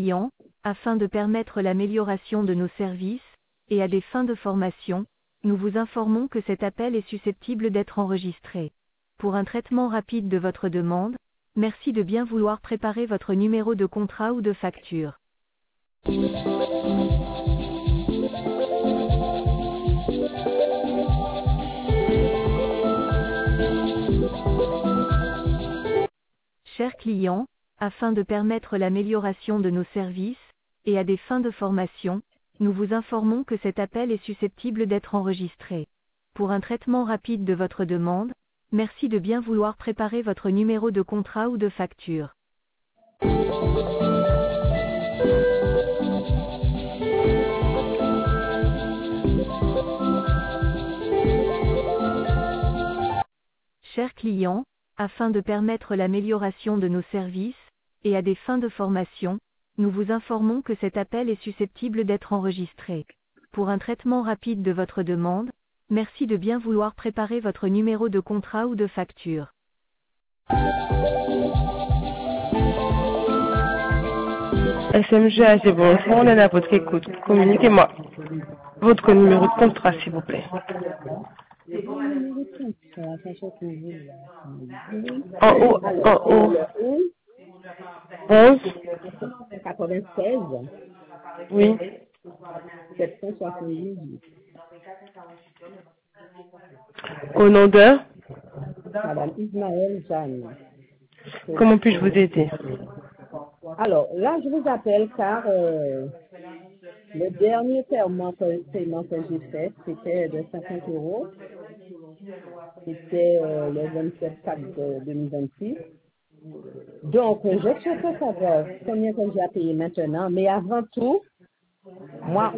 client, afin de permettre l'amélioration de nos services, et à des fins de formation, nous vous informons que cet appel est susceptible d'être enregistré. Pour un traitement rapide de votre demande, merci de bien vouloir préparer votre numéro de contrat ou de facture. Chers clients, afin de permettre l'amélioration de nos services, et à des fins de formation, nous vous informons que cet appel est susceptible d'être enregistré. Pour un traitement rapide de votre demande, merci de bien vouloir préparer votre numéro de contrat ou de facture. Chers clients, afin de permettre l'amélioration de nos services, et à des fins de formation, nous vous informons que cet appel est susceptible d'être enregistré. Pour un traitement rapide de votre demande, merci de bien vouloir préparer votre numéro de contrat ou de facture. SMG, c'est bon, on est à votre écoute. Communiquez-moi votre numéro de contrat, s'il vous plaît. En haut. 11 96. Oui. 778. Au nom de Madame Ismaël Jeanne. Comment puis-je vous aider? Alors, là, je vous appelle car le dernier paiement que j'ai fait, c'était de 50 euros. C'était le 27/4/2026. Donc, je souhaite savoir combien que j'ai à payer maintenant, mais avant tout, moi,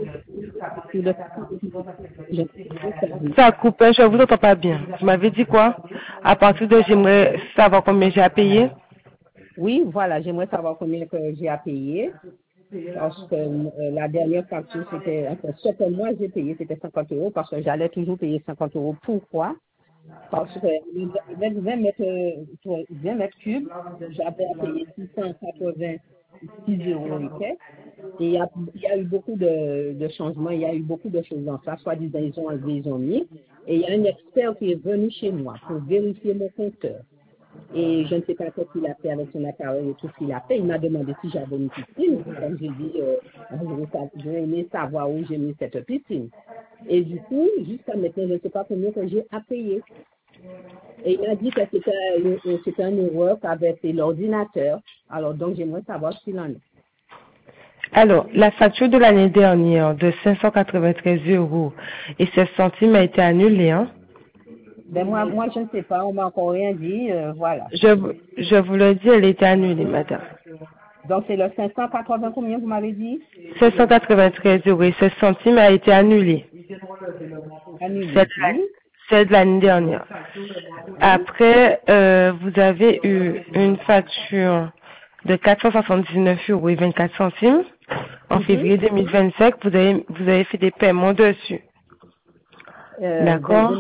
ça coupe, je vous entends pas bien. Vous m'avez dit quoi? À partir de j'aimerais savoir combien j'ai à payer? Oui, voilà, j'aimerais savoir combien que j'ai à payer. Parce que la dernière facture, c'était, enfin, ce que moi j'ai payé, c'était 50 euros, parce que j'allais toujours payer 50 euros. Pourquoi? Parce que avec 20 mètres cubes, j'avais à payer 686 euros et quelques. Et il y a eu beaucoup de changements, il y a eu beaucoup de choses dans ça, soi-disant ils ont enlevé, ils ont mis. Et il y a un expert qui est venu chez moi pour vérifier mon compteur. Et je ne sais pas ce qu'il a fait avec son appareil et tout ce qu'il a fait. Il m'a demandé si j'avais une piscine. Comme j'ai dit, je vais aimer savoir où j'ai mis cette piscine. Et du coup, jusqu'à maintenant, je ne sais pas combien que j'ai à payer. Et il m'a dit que c'était un erreur qu'avait fait l'ordinateur. Alors, donc, j'aimerais savoir ce qu'il en est. Alors, la facture de l'année dernière de 593 euros et 16 centimes a été annulée, hein? Ben moi, je ne sais pas, on m'a encore rien dit, voilà. Je vous le dis, elle était annulée, madame. Donc, c'est le 580 combien, vous m'avez dit? 593 euros et 16 centimes a été annulée. Annulé. C'est de l'année dernière. Après, vous avez eu une facture de 479 euros et 24 centimes en février 2025. Vous avez fait des paiements dessus. D'accord?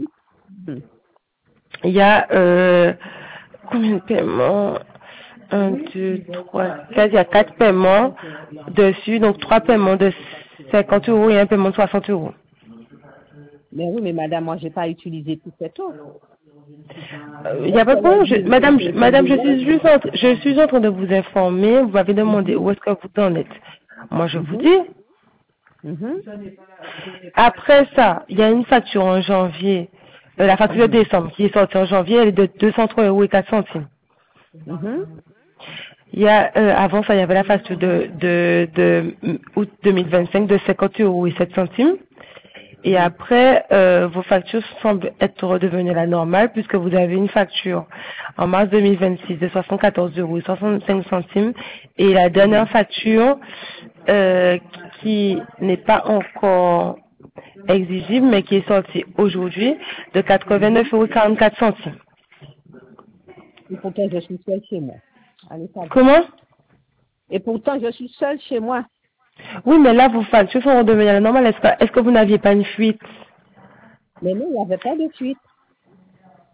Il y a combien de paiements? 1, 2, 3, 4. Il y a 4 paiements dessus, donc 3 paiements de 50 euros et un paiement de 60 euros. Mais oui, mais madame, moi, j'ai pas utilisé tout cette eau. Il n'y a pas de problème. Madame, je suis en train de vous informer. Vous m'avez demandé où est-ce que vous en êtes. Moi, je vous dis. Après ça, il y a une facture en janvier. La facture de décembre qui est sortie en janvier, elle est de 203 euros et 4 centimes. Il y a, avant ça, il y avait la facture de août 2025 de 50 euros et 7 centimes. Et après, vos factures semblent être redevenues la normale puisque vous avez une facture en mars 2026 de 74 euros et 65 centimes. Et la dernière facture, qui n'est pas encore exigible, mais qui est sortie aujourd'hui, de 89 euros et 44 centimes. Et pourtant, je suis seule chez moi. Allez, Comment? Et pourtant, je suis seule chez moi. Oui, mais là, vos factures sont redevenues à la normale. Est-ce que vous n'aviez pas une fuite? Mais non, il n'y avait pas de fuite.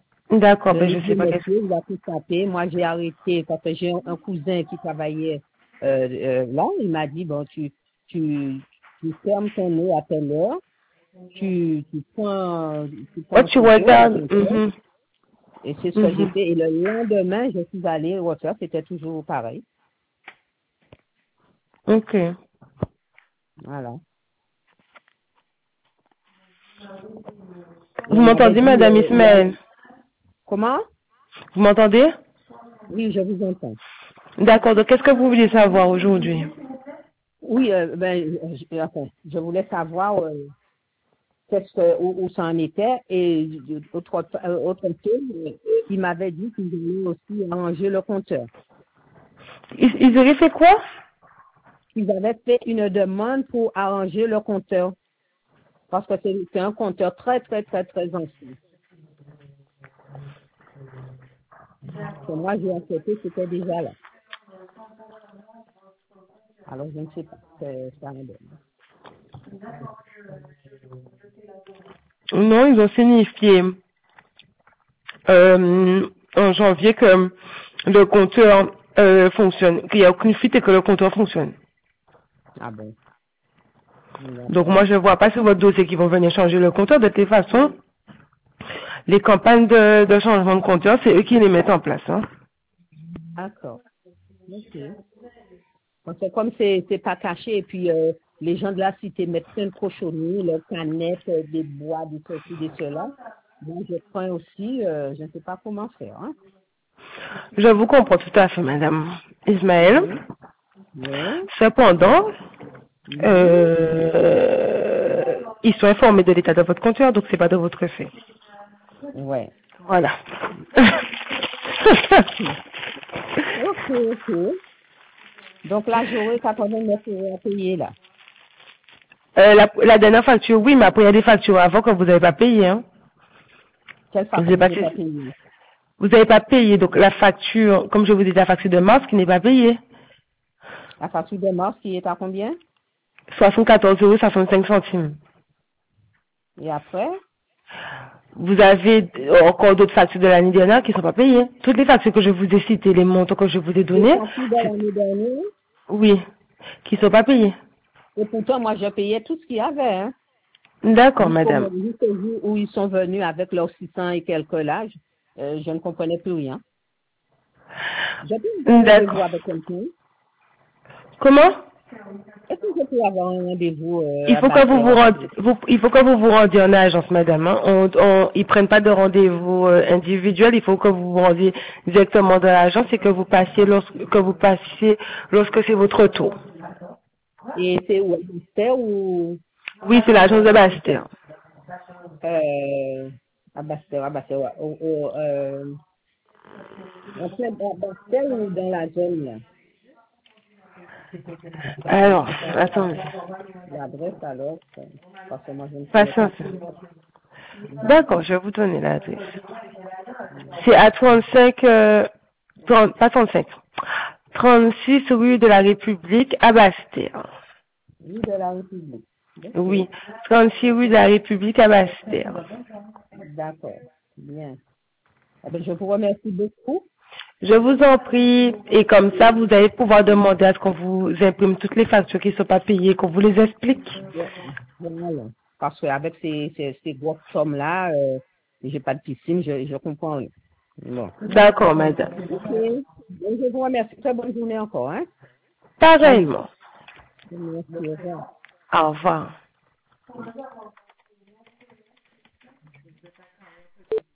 D'accord, mais je sais pas qu'est-ce que... Il a tout tapé. Moi, j'ai arrêté parce que j'ai un cousin qui travaillait Là, il m'a dit, bon, tu fermes ton nez à telle heure, tu prends Oh, en tu photo le regardes. compteur, et c'est ce que j'ai Mhm. fait. Et le lendemain, je suis allée refaire, c'était toujours pareil. Ok. Voilà. Et Vous on m'avait m'entendez, dit, Madame Ismaël? comment? Vous m'entendez? Oui, je vous entends. D'accord. Donc, qu'est-ce que vous voulez savoir aujourd'hui? Oui, enfin, je voulais savoir qu'est-ce que, où ça en était. Et autre chose, il m'avait dit qu'il voulait aussi arranger le compteur. Ils auraient fait quoi? Ils avaient fait une demande pour arranger le compteur. Parce que c'est un compteur très, très, très, très ancien. Que moi, j'ai accepté, c'était déjà là. Alors, je ne sais pas. Ça en donne. Non, ils ont signifié en janvier que le compteur fonctionne, qu'il n'y a aucune fuite et que le compteur fonctionne. Ah bon. Donc D'accord. moi, je ne vois pas sur votre dossier qu'ils vont venir changer le compteur. De toute façon, les campagnes de changement de compteur, c'est eux qui les mettent en place. Hein. D'accord. Ok. Parce que comme c'est pas caché, et puis les gens de la cité mettent plein de cochonneries, leurs canettes, des bois, des ceci, des cela. Moi, je crains aussi, je ne sais pas comment faire. Hein. Je vous comprends tout à fait, Madame Ismaël. Mhm. Oui. Cependant, Mhm. ils sont informés de l'état de votre compteur, donc c'est pas de votre fait. Ouais. Voilà. Ok, ok. Donc là, j'aurai 89 € à payer là. La dernière facture, oui, mais après il y a des factures avant que vous n'avez pas payé. Hein. Quelle Je sais facture pas j'ai si pas payée? vous n'avez pas payé, donc la facture, comme je vous dis, la facture de mars qui n'est pas payée. La facture de mars qui est à combien? 74,65 €. Et après? Vous avez encore d'autres factures de l'année dernière qui ne sont pas payées. Toutes les factures que je vous ai citées, les montants que je vous ai Les donnés, factures de c'est- l'année dernière. oui, qui ne sont pas payées. Et pourtant, moi, je payais tout ce qu'il y avait. Hein. D'accord, Jusqu'au madame. jusqu'au jour où ils sont venus avec leurs 600 et quelques là, je ne comprenais plus rien. Je peux avoir un rendez-vous D'accord. avec quelqu'un. Comment? Est-ce que je peux avoir un rendez-vous Il à faut que vous vous Bastère? rendiez, il faut que vous vous rendiez en agence, madame. Hein. Ils prennent pas de rendez-vous individuel. Il faut que vous vous rendiez directement dans l'agence et que vous passiez lorsque c'est votre tour. Et c'est où? À Bastère ou Oui, c'est l'agence de Bastille. euh, à Bastère, ouais. En fait, à Bastère ou dans la zone là? Alors, attendez. L'adresse alors, parce que moi je ne connais pas Patience. tout. Mhm. D'accord, je vais vous donner l'adresse. C'est à 35, 30, pas 35, 36 rue de la République à Bastille. Oui, de la République. Oui, Ok. 36 rue de la République à Bastille. D'accord. Bien. Eh bien, je vous remercie beaucoup. Je vous en prie, et comme ça, vous allez pouvoir demander à ce qu'on vous imprime toutes les factures qui ne sont pas payées, qu'on vous les explique. Voilà. Parce qu'avec ces grosses sommes-là, j'ai pas de piscine, je comprends rien. Bon. D'accord, madame. Ok. Donc, je vous remercie. Très bonne journée encore, hein. Pareillement. Merci. Au revoir. Au revoir.